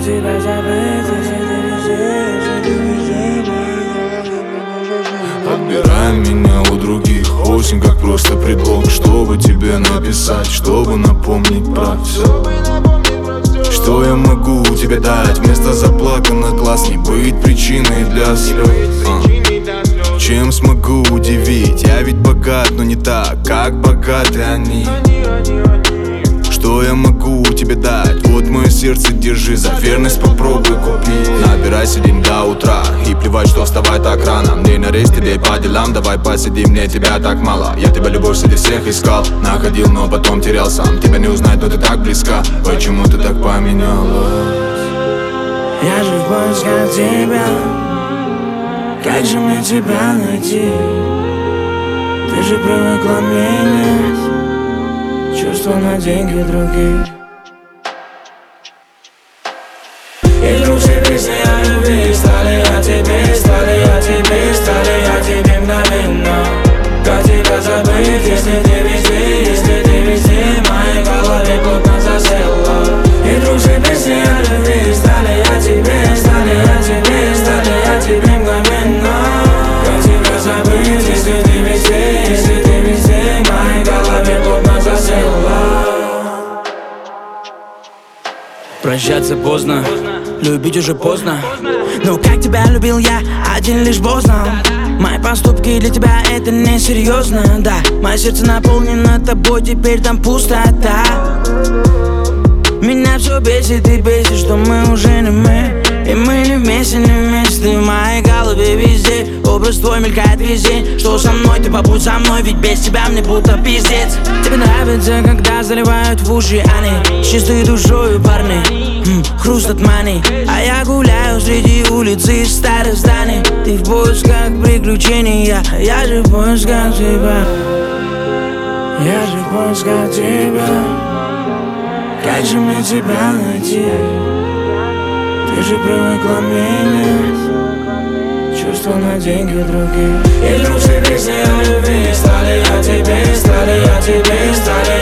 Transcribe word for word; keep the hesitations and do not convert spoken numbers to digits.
как тебя забыть, если ты везде, если ты везде. Отбирай меня у других, осень как просто предлог, чтобы тебе написать, чтобы напомнить про все. Что я могу тебе дать? Вместо заплаканных глаз не быть причиной для слез. а. Чем смогу удивить? Я ведь богат, но не так, как богаты они. Что я могу тебе дать? Вот мое сердце, держи, за верность попробуй купить. Набирайся день до утра, и плевать, что вставай так рано. Мне на рейс, тебе по делам, давай посидим, мне тебя так мало. Я тебя любовь среди всех искал, находил, но потом терял сам. Тебя не узнать, но ты так близка, почему ты так поменялась? Я же в поисках тебя, как же мне тебя найти? Ты же привыкла менять чувства на деньги других. И вдруг все песни о любви стали о тебе, стали о тебе, стали о тебе мгновенно. Как тебя забыть, если ты везде, если ты везде, в моей голове плотно засела. И вдруг все песни о любви стали о тебе, стали о тебе, стали о тебе мгновенно. Как тебя забыть, если ты везде, если ты везде, в моей голове плотно засела. Прощаться поздно, любить уже поздно. Но как тебя любил я, один лишь Бог знал. Мои поступки для тебя это несерьезно, да. Мое сердце наполнено тобой, теперь там пустота. Меня все бесит и бесит, что мы уже не мы. И мы не вместе, не вместе, в моей голове везде. Образ твой мелькает везде. Что со мной, ты побудь со мной, ведь без тебя мне будто пиздец. Тебе нравится, когда заливают в уши они, с чистой душою парни, хм, хруст от мани. А я гуляю среди улицы старых зданий. Ты в поисках приключений, я, я же в поисках тебя. Я же в поисках тебя. Как же мне тебя найти? Ты же привыкла менять чувства на деньги других. И вдруг все песни о любви стали о тебе, стали о тебе, стали